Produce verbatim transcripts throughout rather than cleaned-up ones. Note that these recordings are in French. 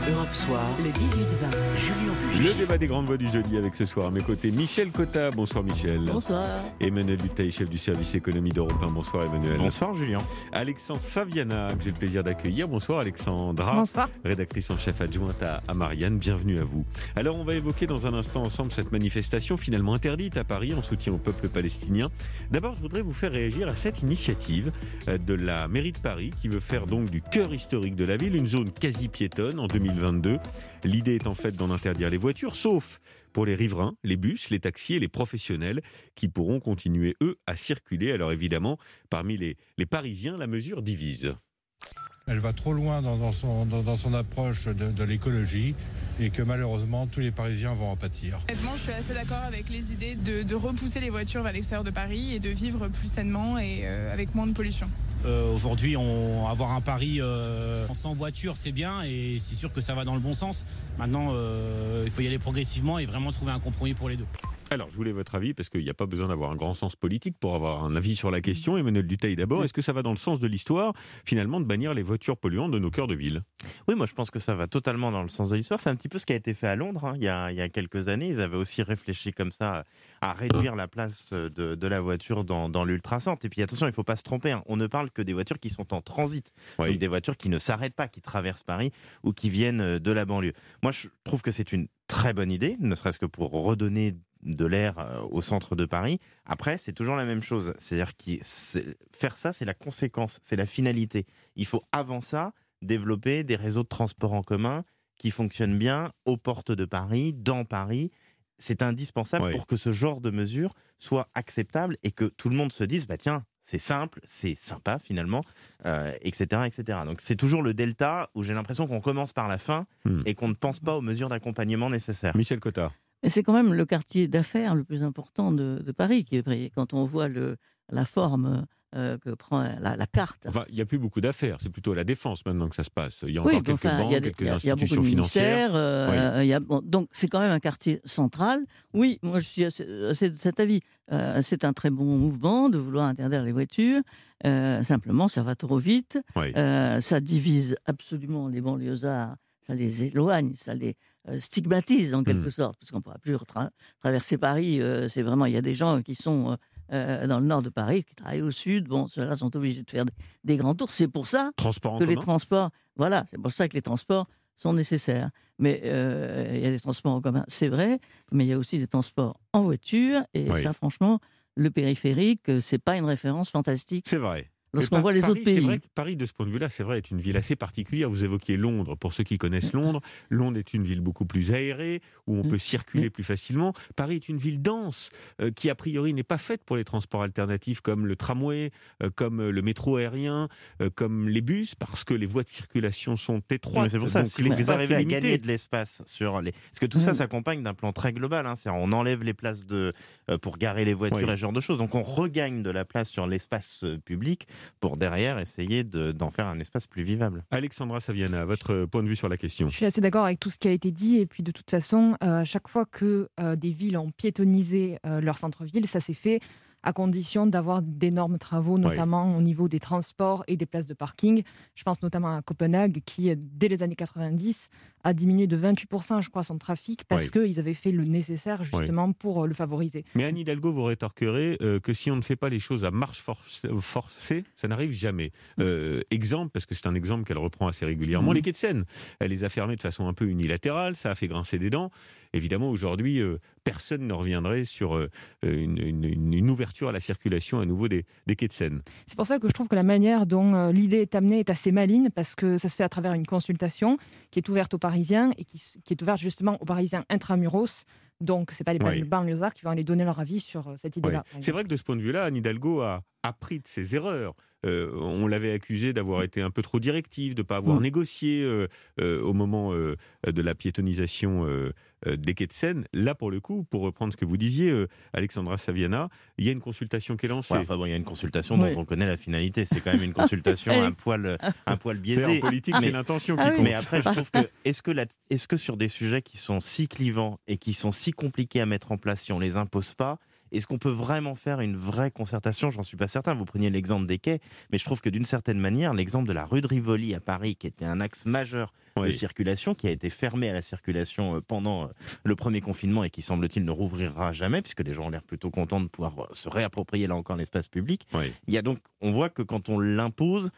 Europe Soir, le dix-huit vingt, Julien Bugy. Le débat des grandes voix du jeudi avec ce soir à mes côtés Michel Cotta. Bonsoir Michel. Bonsoir. Emmanuel Dutheil, chef du service économie d'Europe un. Bonsoir Emmanuel. Bonsoir Julien. Alexandre Saviana, que j'ai le plaisir d'accueillir. Bonsoir Alexandra. Bonsoir. Rédactrice en chef adjointe à, à Marianne. Bienvenue à vous. Alors on va évoquer dans un instant ensemble cette manifestation finalement interdite à Paris en soutien au peuple palestinien. D'abord je voudrais vous faire réagir à cette initiative de la mairie de Paris qui veut faire donc du cœur historique de la ville une zone quasi piétonne en deux mille vingt-deux. L'idée est en fait d'en interdire les voitures, sauf pour les riverains, les bus, les taxis et les professionnels qui pourront continuer, eux, à circuler. Alors évidemment, parmi les, les Parisiens, la mesure divise. Elle va trop loin dans, dans, son, dans, dans son approche de, de l'écologie et que malheureusement tous les Parisiens vont en pâtir. Honnêtement, je suis assez d'accord avec les idées de, de repousser les voitures vers l'extérieur de Paris et de vivre plus sainement et euh, avec moins de pollution. Euh, aujourd'hui, on, avoir un Paris euh, sans voiture, c'est bien et c'est sûr que ça va dans le bon sens. Maintenant, euh, il faut y aller progressivement et vraiment trouver un compromis pour les deux. Alors, je voulais votre avis, parce qu'il n'y a pas besoin d'avoir un grand sens politique pour avoir un avis sur la question. Emmanuel Dutheil d'abord, est-ce que ça va dans le sens de l'histoire, finalement, de bannir les voitures polluantes de nos cœurs de ville ? Oui, moi je pense que ça va totalement dans le sens de l'histoire. C'est un petit peu ce qui a été fait à Londres hein, il, y a, il y a quelques années. Ils avaient aussi réfléchi comme ça à réduire la place de, de la voiture dans, dans l'ultra-centre. Et puis attention, il ne faut pas se tromper. Hein. On ne parle que des voitures qui sont en transit. Oui. Donc des voitures qui ne s'arrêtent pas, qui traversent Paris ou qui viennent de la banlieue. Moi je trouve que c'est une très bonne idée, ne serait-ce que pour redonner de l'air au centre de Paris. Après, c'est toujours la même chose. C'est-à-dire que faire ça, c'est la conséquence, c'est la finalité. Il faut, avant ça, développer des réseaux de transport en commun qui fonctionnent bien aux portes de Paris, dans Paris. C'est indispensable oui. pour que ce genre de mesures soit acceptable et que tout le monde se dise, bah tiens, c'est simple, c'est sympa finalement, euh, et cetera, et cetera. Donc c'est toujours le delta où j'ai l'impression qu'on commence par la fin hmm. et qu'on ne pense pas aux mesures d'accompagnement nécessaires. Michel Cotta. Et c'est quand même le quartier d'affaires le plus important de, de Paris qui est pris. Quand on voit le, la forme euh, que prend la, la carte. Enfin, il n'y a plus beaucoup d'affaires, c'est plutôt à la Défense maintenant que ça se passe. Il y a oui, encore quelques enfin, banques, y a des, quelques y a, institutions y a financières. Euh, oui. y a, bon, donc c'est quand même un quartier central. Oui, moi je suis assez, assez de cet avis. Euh, c'est un très bon mouvement de vouloir interdire les voitures. Euh, simplement, ça va trop vite. Oui. Euh, ça divise absolument les banlieusards. Ça les éloigne, ça les euh, stigmatise en quelque mmh. sorte, parce qu'on ne pourra plus tra- traverser Paris. Euh, c'est vraiment, il y a des gens qui sont euh, dans le nord de Paris, qui travaillent au sud. Bon, ceux-là sont obligés de faire des, des grands tours. C'est pour ça Transport en que commun. les transports, voilà, c'est pour ça que les transports sont nécessaires. Mais euh, il y a des transports en commun, c'est vrai, mais il y a aussi des transports en voiture. Et oui. ça, franchement, le périphérique, c'est pas une référence fantastique. C'est vrai. Lorsqu'on par- voit les Paris, autres pays. C'est vrai que Paris, de ce point de vue-là, c'est vrai, est une ville assez particulière. Vous évoquiez Londres. Pour ceux qui connaissent Londres, Londres est une ville beaucoup plus aérée, où on peut circuler plus facilement. Paris est une ville dense, euh, qui a priori n'est pas faite pour les transports alternatifs comme le tramway, euh, comme le métro aérien, euh, comme les bus, parce que les voies de circulation sont étroites. Mais c'est pour ça, donc si vous arrivez à limité. gagner de l'espace sur les... Parce que tout mmh. ça s'accompagne d'un plan très global. Hein. C'est-à-dire on enlève les places de, euh, pour garer les voitures oui. et ce genre de choses. Donc on regagne de la place sur l'espace euh, public pour derrière essayer de, d'en faire un espace plus vivable. Alexandra Saviana, votre point de vue sur la question ? Je suis assez d'accord avec tout ce qui a été dit et puis de toute façon, euh, chaque fois que euh, des villes ont piétonnisé euh, leur centre-ville, ça s'est fait à condition d'avoir d'énormes travaux, notamment oui. au niveau des transports et des places de parking. Je pense notamment à Copenhague qui, dès les années quatre-vingt-dix, a diminué de vingt-huit pour cent, je crois, son trafic parce oui. qu'ils avaient fait le nécessaire justement oui. pour le favoriser. Mais Anne Hidalgo, vous rétorquerez euh, que si on ne fait pas les choses à marche forcée, ça n'arrive jamais. Euh, exemple, parce que c'est un exemple qu'elle reprend assez régulièrement, mmh. les quais de Seine. Elle les a fermés de façon un peu unilatérale, ça a fait grincer des dents. Évidemment, aujourd'hui, euh, personne ne reviendrait sur euh, une, une, une ouverture à la circulation à nouveau des, des quais de Seine. C'est pour ça que je trouve que la manière dont euh, l'idée est amenée est assez maligne, parce que ça se fait à travers une consultation qui est ouverte aux Parisiens et qui, qui est ouverte justement aux Parisiens intramuros. Donc, ce n'est pas les oui. banlieusards qui vont aller donner leur avis sur euh, cette idée-là. Oui. C'est vrai que de ce point de vue-là, Anne Hidalgo a appris de ses erreurs. Euh, on l'avait accusé d'avoir été un peu trop directive, de ne pas avoir mmh. négocié euh, euh, au moment euh, de la piétonisation euh, euh, des quais de Seine. Là, pour le coup, pour reprendre ce que vous disiez, euh, Alexandra Saviana, il y a une consultation qui est lancée. Ouais, enfin bon, il y a une consultation oui. dont on connaît la finalité. C'est quand même une consultation un poil, un poil biaisée. C'est en politique, mais, c'est l'intention qui ah, compte. Oui. Mais après, je trouve que est-ce que, la, est-ce que sur des sujets qui sont si clivants et qui sont si compliqués à mettre en place, si on les impose pas, est-ce qu'on peut vraiment faire une vraie concertation ? J'en suis pas certain. Vous preniez l'exemple des quais, mais je trouve que d'une certaine manière, l'exemple de la rue de Rivoli à Paris, qui était un axe majeur de Oui. circulation qui a été fermé à la circulation euh, pendant euh, le premier confinement et qui, semble-t-il, ne rouvrira jamais, puisque les gens ont l'air plutôt contents de pouvoir euh, se réapproprier là encore l'espace public. Oui. Il y a donc, on voit que quand on l'impose,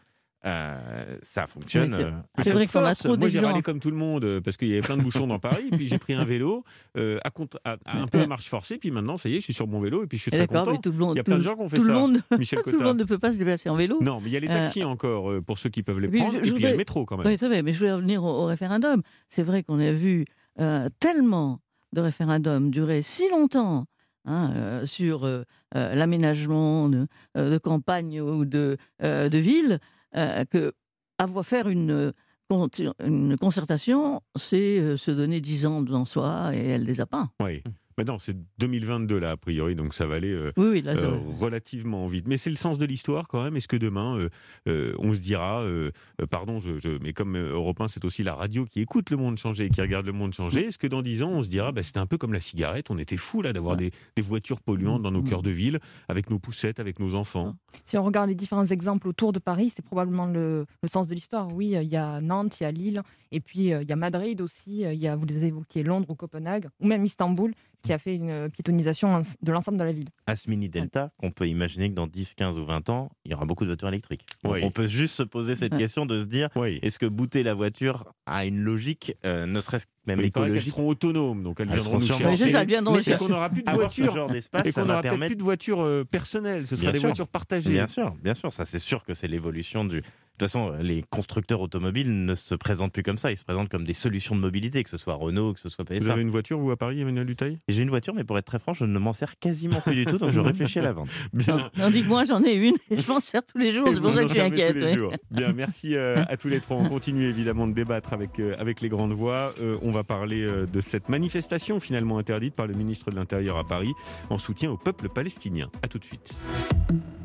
euh, ça fonctionne. Oui, c'est- euh, C'est Ça vrai me qu'on a force. trop Moi, j'ai d'exemples. râlé comme tout le monde euh, parce qu'il y avait plein de bouchons dans Paris. Puis j'ai pris un vélo euh, à, contre- à- à un peu à marche forcée. Puis maintenant, ça y est, je suis sur mon vélo et puis je suis Et très D'accord, content. mais tout le monde, Il y a plein de tout- gens qui ont fait tout ça. le monde, Michel tout le Cotta. monde ne peut pas se déplacer en vélo. Non, mais il y a les taxis encore euh, pour ceux qui peuvent les Oui, prendre. je- et je puis il y a le voudrais- métro quand même. Oui, c'est vrai, mais je voulais revenir au, au référendum. C'est vrai qu'on a vu euh, tellement de référendums durer si longtemps hein, euh, sur euh, euh, l'aménagement de, euh, de campagne ou de, euh, de ville euh, que avoir faire une, con- une concertation, c'est euh, se donner dix ans devant soi et elle les a pas. Oui. Mais non, c'est deux mille vingt-deux là, a priori, donc ça va aller euh, Oui, oui, là, c'est euh, vrai. relativement vite. Mais c'est le sens de l'histoire quand même. Est-ce que demain, euh, euh, on se dira, euh, euh, pardon, je, je- mais comme euh, Europe un, c'est aussi la radio qui écoute le monde changer et qui regarde le monde changer, est-ce que dans dix ans, on se dira, bah, c'était un peu comme la cigarette, on était fous là d'avoir Ouais. des, des voitures polluantes dans nos Mm. cœurs de ville, avec nos poussettes, avec nos enfants. Si on regarde les différents exemples autour de Paris, c'est probablement le, le sens de l'histoire. Oui, euh, il y a Nantes, il y a Lille, et puis euh, il y a Madrid aussi, euh, il y a, vous les évoquiez, Londres ou Copenhague, ou même Istanbul, qui a fait une euh, piétonisation ins- de l'ensemble de la ville. Asmini Delta, qu'on peut imaginer que dans dix, quinze ou vingt ans, il y aura beaucoup de voitures électriques. Donc, Oui. on peut juste se poser cette Ouais. question de se dire, Oui. est-ce que booter la voiture a une logique, euh, ne serait-ce que même Mais il paraît qu'elles écologique? seront autonomes, donc elles Elles viendront seront nous sûrement- Oui, c'est chercher. ça, elles viendront Mais nous c'est chercher. qu'on n'aura plus de Avoir ce voitures. genre d'espace, Et ça qu'on va n'aura peut-être permettre... plus de voitures euh, personnelles, ce sera Bien des sûr. voitures partagées. Bien sûr, bien sûr, ça c'est sûr que c'est l'évolution du... De toute façon, les constructeurs automobiles ne se présentent plus comme ça, ils se présentent comme des solutions de mobilité, que ce soit Renault, que ce soit Vous P S A. avez une voiture, vous, à Paris, Emmanuel Dutheil? J'ai une voiture, mais pour être très franc, je ne m'en sers quasiment plus du tout, donc je réfléchis à la vente. Non, tandis que moi, j'en ai une et je m'en sers tous les jours. Et C'est pour vous ça en que je suis servez tous inquiète. les ouais. jours. Bien, merci euh, à tous les trois. On continue évidemment de débattre avec, euh, avec les grandes voix. Euh, on va parler euh, de cette manifestation finalement interdite par le ministre de l'Intérieur à Paris en soutien au peuple palestinien. A tout de suite.